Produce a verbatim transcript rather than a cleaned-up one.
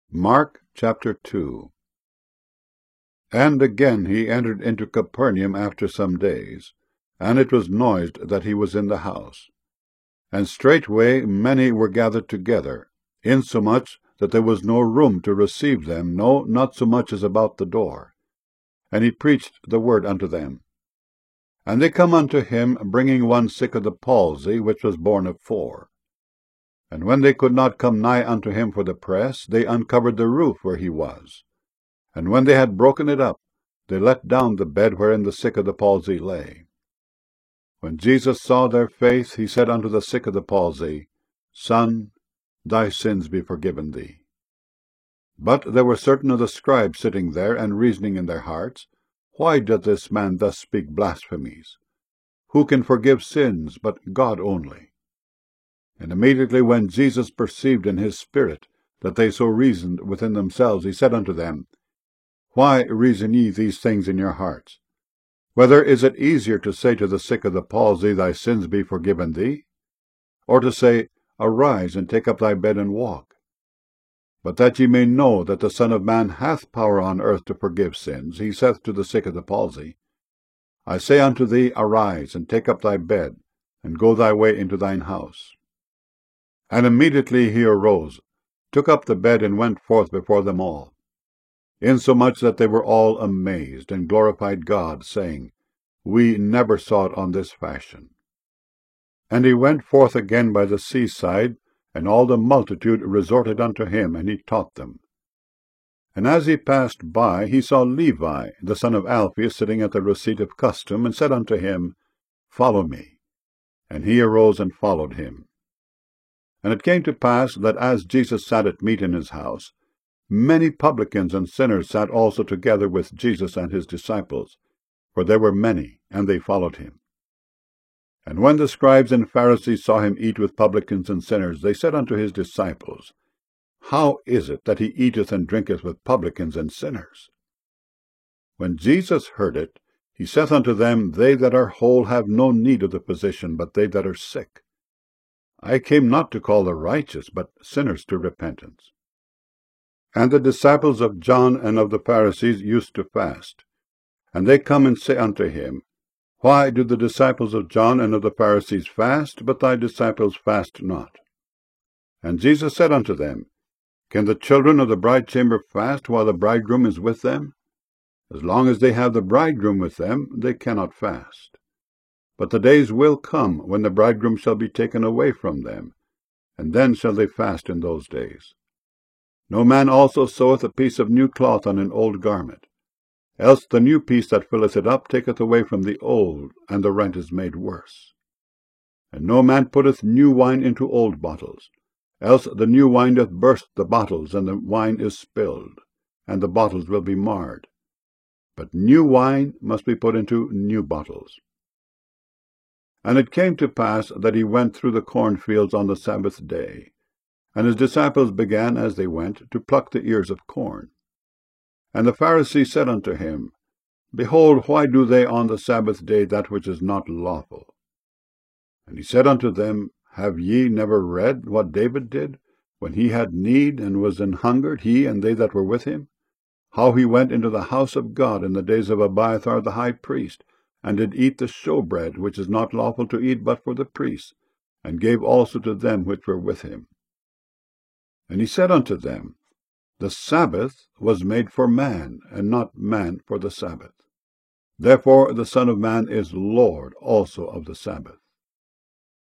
Mark chapter two. And again he entered into Capernaum after some days, and it was noised that he was in the house. And straightway many were gathered together, insomuch that there was no room to receive them, no, not so much as about the door. And he preached the word unto them. And they come unto him, bringing one sick of the palsy, which was borne of four. And when they could not come nigh unto him for the press, they uncovered the roof where he was. And when they had broken it up, they let down the bed wherein the sick of the palsy lay. When Jesus saw their faith, he said unto the sick of the palsy, Son, thy sins be forgiven thee. But there were certain of the scribes sitting there, and reasoning in their hearts, Why doth this man thus speak blasphemies? Who can forgive sins but God only? And immediately when Jesus perceived in his spirit that they so reasoned within themselves, he said unto them, Why reason ye these things in your hearts? Whether is it easier to say to the sick of the palsy, Thy sins be forgiven thee? Or to say, Arise, and take up thy bed, and walk? But that ye may know that the Son of Man hath power on earth to forgive sins, he saith to the sick of the palsy, I say unto thee, Arise, and take up thy bed, and go thy way into thine house. And immediately he arose, took up the bed, and went forth before them all, insomuch that they were all amazed, and glorified God, saying, We never saw it on this fashion. And he went forth again by the seaside, and all the multitude resorted unto him, and he taught them. And as he passed by, he saw Levi, the son of Alphaeus, sitting at the receipt of custom, and said unto him, Follow me. And he arose and followed him. And it came to pass that as Jesus sat at meat in his house, many publicans and sinners sat also together with Jesus and his disciples, for there were many, and they followed him. And when the scribes and Pharisees saw him eat with publicans and sinners, they said unto his disciples, How is it that he eateth and drinketh with publicans and sinners? When Jesus heard it, he saith unto them, They that are whole have no need of the physician, but they that are sick. I came not to call the righteous, but sinners to repentance. And the disciples of John and of the Pharisees used to fast. And they come and say unto him, Why do the disciples of John and of the Pharisees fast, but thy disciples fast not? And Jesus said unto them, Can the children of the bridechamber fast while the bridegroom is with them? As long as they have the bridegroom with them, they cannot fast. But the days will come when the bridegroom shall be taken away from them, and then shall they fast in those days. No man also seweth a piece of new cloth on an old garment, else the new piece that filleth it up taketh away from the old, and the rent is made worse. And no man putteth new wine into old bottles, else the new wine doth burst the bottles, and the wine is spilled, and the bottles will be marred. But new wine must be put into new bottles. And it came to pass that he went through the cornfields on the Sabbath day, and his disciples began, as they went, to pluck the ears of corn. And the Pharisees said unto him, Behold, why do they on the Sabbath day that which is not lawful? And he said unto them, Have ye never read what David did, when he had need and was an hungered, he and they that were with him? How he went into the house of God in the days of Abiathar the high priest, and did eat the showbread, which is not lawful to eat but for the priests, and gave also to them which were with him. And he said unto them, The Sabbath was made for man, and not man for the Sabbath. Therefore the Son of Man is Lord also of the Sabbath.